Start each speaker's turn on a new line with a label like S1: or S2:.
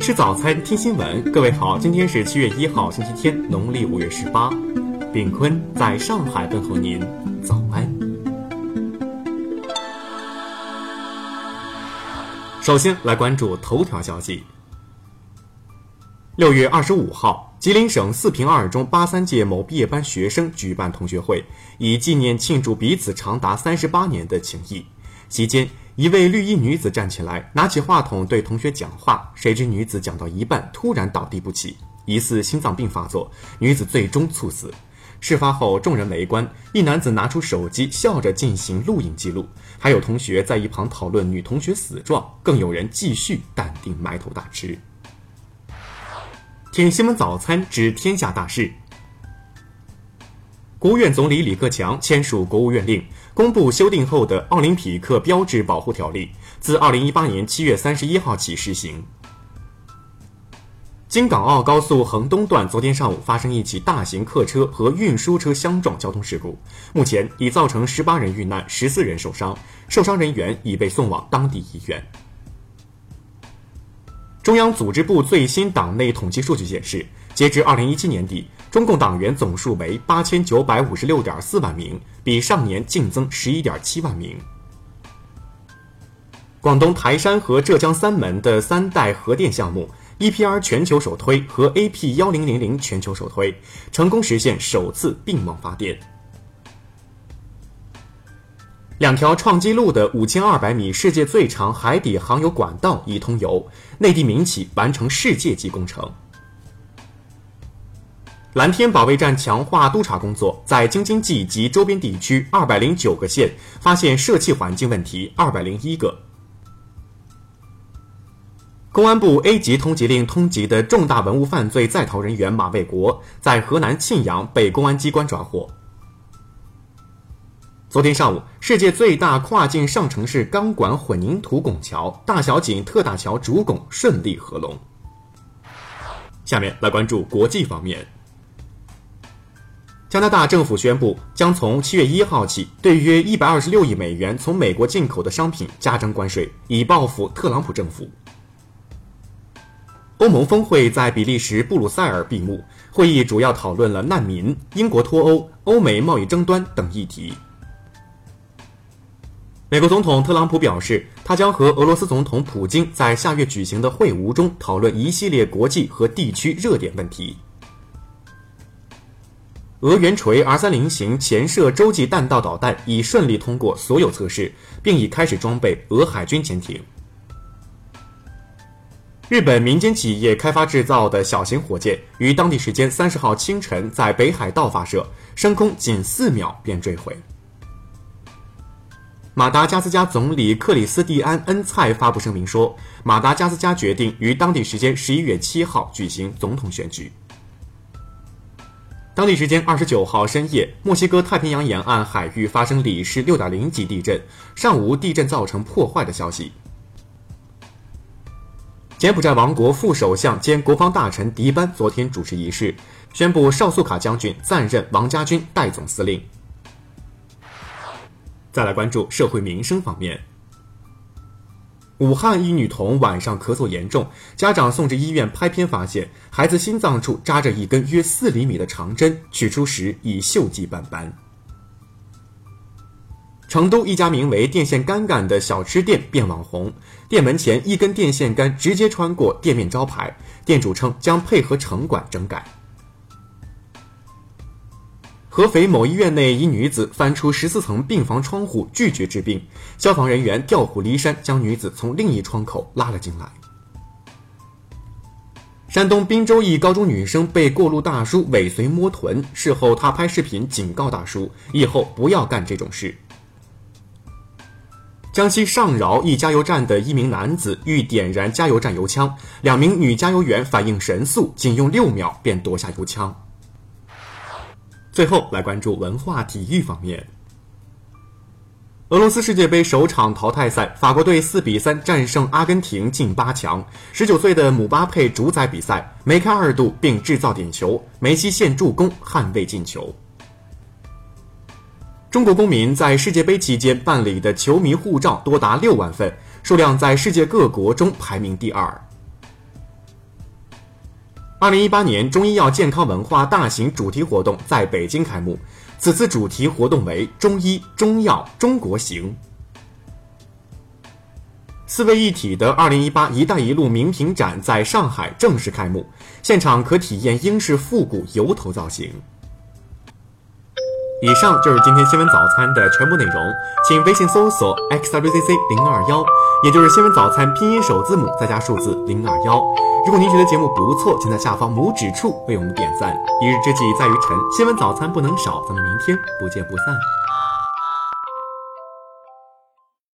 S1: 吃早餐，听新闻。各位好，今天是7月1号，星期天，农历5月18。炳坤在上海问候您，早安。首先来关注头条消息。6月25号，吉林省四平二中83届某毕业班学生举办同学会，以纪念庆祝彼此长达38年的情谊。席间，一位绿衣女子站起来，拿起话筒对同学讲话，谁知女子讲到一半突然倒地不起，疑似心脏病发作，女子最终猝死。事发后，众人围观，一男子拿出手机笑着进行录影记录，还有同学在一旁讨论女同学死状，更有人继续淡定埋头大吃。听新闻早餐知天下大事。国务院总理李克强签署国务院令，公布修订后的《奥林匹克标志保护条例》，自2018年7月31号起施行。京港澳高速衡东段昨天上午发生一起大型客车和运输车相撞交通事故，目前已造成18人遇难，14人受伤，受伤人员已被送往当地医院。中央组织部最新党内统计数据显示，截至2017年底，中共党员总数为8956.4万名，比上年净增11.7万名。广东台山和浙江三门的3代核电项目 EPR 全球首推和 AP1000 全球首推，成功实现首次并网发电。2条创纪录的5200米世界最长海底航油管道已通油，内地民企完成世界级工程。蓝天保卫战强化督查工作，在京津冀及周边地区209个县发现涉气环境问题201个。公安部 A 级通缉令通缉的重大文物犯罪在逃人员马卫国，在河南沁阳被公安机关抓获。昨天上午，世界最大跨境上城市钢管混凝土拱桥大小井特大桥主拱顺利合龙。下面来关注国际方面。加拿大政府宣布，将从7月1号起对约126亿美元从美国进口的商品加征关税，以报复特朗普政府。欧盟峰会在比利时布鲁塞尔闭幕，会议主要讨论了难民、英国脱欧、欧美贸易争端等议题。美国总统特朗普表示，他将和俄罗斯总统普京在下月举行的会晤中讨论一系列国际和地区热点问题。俄元锤 R30 型潜射洲际弹道导弹已顺利通过所有测试，并已开始装备俄海军潜艇。日本民间企业开发制造的小型火箭于当地时间30号清晨在北海道发射，升空仅4秒便坠毁。马达加斯加总理克里斯蒂安·恩蔡发布声明说，马达加斯加决定于当地时间11月7号举行总统选举。当地时间29号深夜，墨西哥太平洋沿岸海域发生里氏 6.0 级地震，尚无地震造成破坏的消息。柬埔寨王国副首相兼国防大臣迪班昨天主持仪式，宣布少苏卡将军暂任王家军代总司令。再来关注社会民生方面。武汉一女童晚上咳嗽严重，家长送至医院拍片发现孩子心脏处扎着一根约4厘米的长针，取出时已锈迹斑斑。成都一家名为电线杆杆的小吃店变网红，店门前一根电线杆直接穿过店面招牌，店主称将配合城管整改。合肥某医院内一女子翻出14层病房窗户拒绝治病，消防人员调虎离山将女子从另一窗口拉了进来。山东滨州一高中女生被过路大叔尾随摸臀，事后她拍视频警告大叔以后不要干这种事。江西上饶一加油站的一名男子欲点燃加油站油枪，2名女加油员反应神速，仅用6秒便夺下油枪。最后来关注文化体育方面。俄罗斯世界杯首场淘汰赛，法国队4-3战胜阿根廷进8强。19岁的姆巴佩主宰比赛，梅开2度并制造点球，梅西献助攻捍卫进球。中国公民在世界杯期间办理的球迷护照多达6万份，数量在世界各国中排名第2。 2018年中医药健康文化大型主题活动在北京开幕，此次主题活动为中医、中药、中国行。4位一体的2018一带一路名品展在上海正式开幕，现场可体验英式复古油头造型。以上就是今天新闻早餐的全部内容，请微信搜索 xwzc021，也就是新闻早餐拼音首字母再加数字021。如果您觉得节目不错，请在下方拇指处为我们点赞。一日之计在于晨，新闻早餐不能少，咱们明天不见不散。